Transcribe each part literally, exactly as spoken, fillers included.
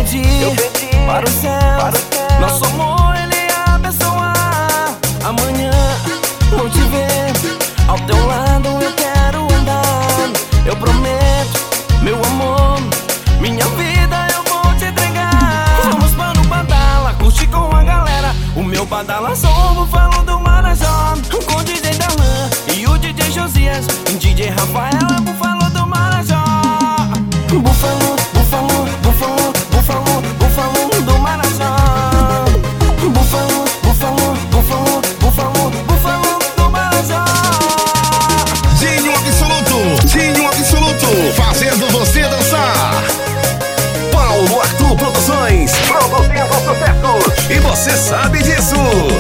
pedi, eu pedi para o céu, nosso amor ele abençoar. Amanhã vou te ver, ao teu lado eu quero andar. Eu prometo, meu amor, minha vida eu vou te entregar. Vamos para o Badala, curtir com a galera. O meu Badala sou o Búfalo do Marajó, com o D J Darlan e o D J Josias, e D J Rafaela, Búfalo do Marajó. Búfalo, Búfalo, Búfalo, Búfalo, Búfalo do Marajó. Búfalo, Búfalo, Búfalo, Búfalo, Búfalo do Marajó. Dinho Absoluto, Dinho Absoluto, fazendo você dançar. Paulo Arthur Produções, produzindo sucesso, e você sabe disso.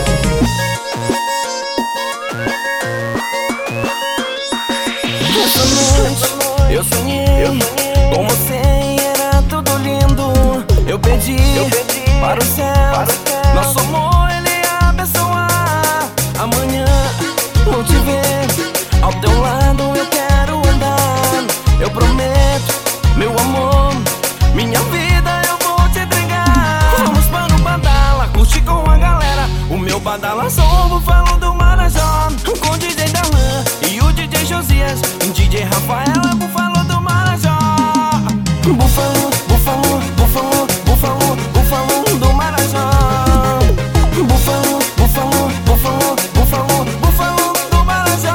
Essa noite eu sonhei com você e era tudo lindo. Eu pedi, eu pedi para o céu, nosso amor ele abençoar. Amanhã vou te ver, ao teu lado eu quero andar. Eu prometo, meu amor, minha vida eu vou te entregar. Vamos para o Badala, curtir com a galera. O meu Badala sou o Búfalo do Marajó, com o D J Darlan e o D J Josias, e D J Rafaela, Búfalo do Marajó. Búfalo, Búfalo, Búfalo, Búfalo, Búfalo do Marajó. Búfalo, Búfalo, Búfalo, Búfalo, Búfalo do Marajó.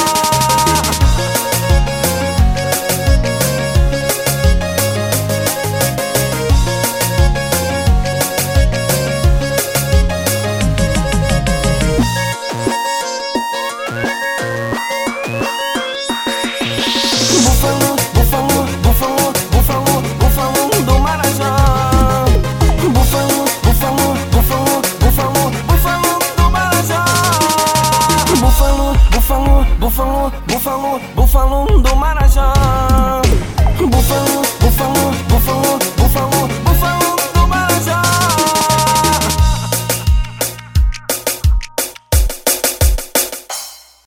Búfalo, Búfalo, Búfalo, Búfalo, Búfalo do Marajó. Búfalo, Búfalo, Búfalo, Búfalo, Búfalo do Marajó. Búfalo, Búfalo, Búfalo, Búfalo, Búfalo do Marajó. Búfalo, Búfalo, Búfalo,